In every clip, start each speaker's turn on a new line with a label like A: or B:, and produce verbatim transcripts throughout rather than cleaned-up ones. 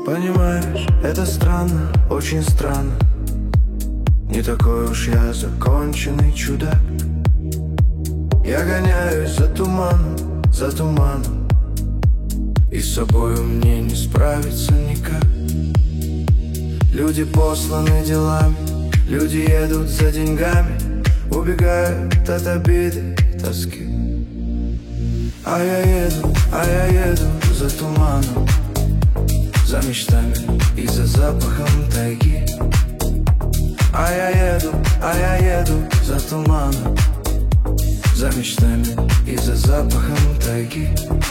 A: Понимаешь, это странно, очень странно. Не такой уж я законченный чудак. Я гоняюсь за туманом, за туманом, и с собою мне не справиться никак. Люди посланы делами, люди едут за деньгами, убегают от обиды и тоски. А я еду, а я еду за туманом, за мечтами и за запахом тайги. А я еду, а я еду за туманом, за мечтами и за запахом тайги.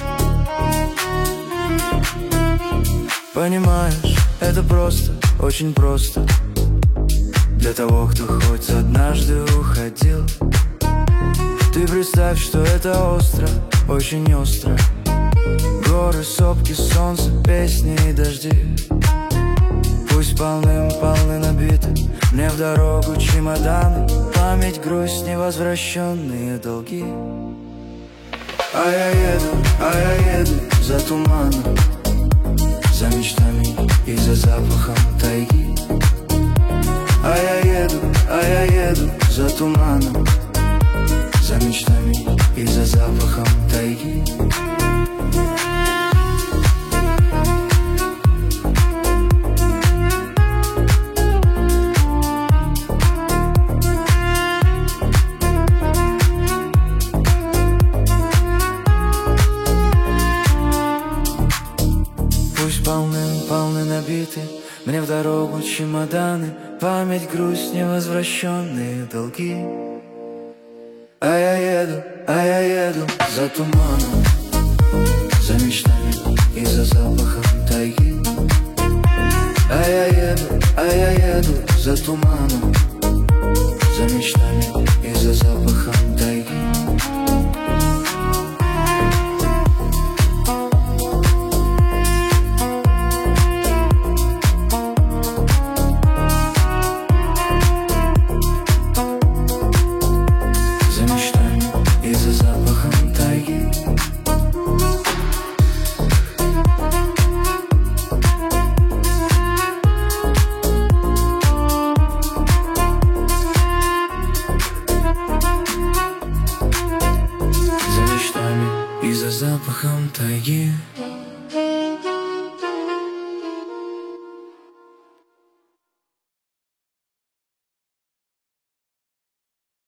A: Понимаешь, это просто, очень просто для того, кто хоть однажды уходил. Ты представь, что это остро, очень остро. Горы, сопки, солнце, песни и дожди. Пусть полным-полны набиты мне в дорогу чемоданы, память, грусть, невозвращенные долги. А я еду, а я еду за туманом, за мечтами и за запахом тайги. А я еду, а я еду за туманом, за мечтами и за запахом тайги. Пусть полным-полны набиты мне в дорогу чемоданы, память, грусть, невозвращенные долги. А я еду, а я еду за туманом, за мечтами и за запахом тайги. А я еду, а я еду за туманом, за мечтами и за запахом тайги. И за запахом тайги.